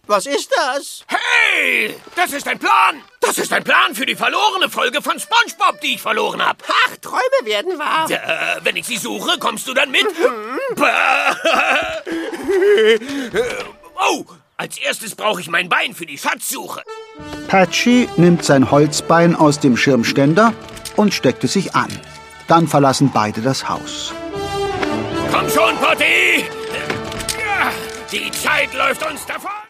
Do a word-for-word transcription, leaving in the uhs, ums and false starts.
Was ist das? Hey, das ist ein Plan. Das ist ein Plan für die verlorene Folge von SpongeBob, die ich verloren habe. Ach, Träume werden wahr. Äh, wenn ich sie suche, kommst du dann mit? Mhm. Oh, als erstes brauche ich mein Bein für die Schatzsuche. Patchy nimmt sein Holzbein aus dem Schirmständer und steckt es sich an. Dann verlassen beide das Haus. Komm schon, Potty! Die Zeit läuft uns davon!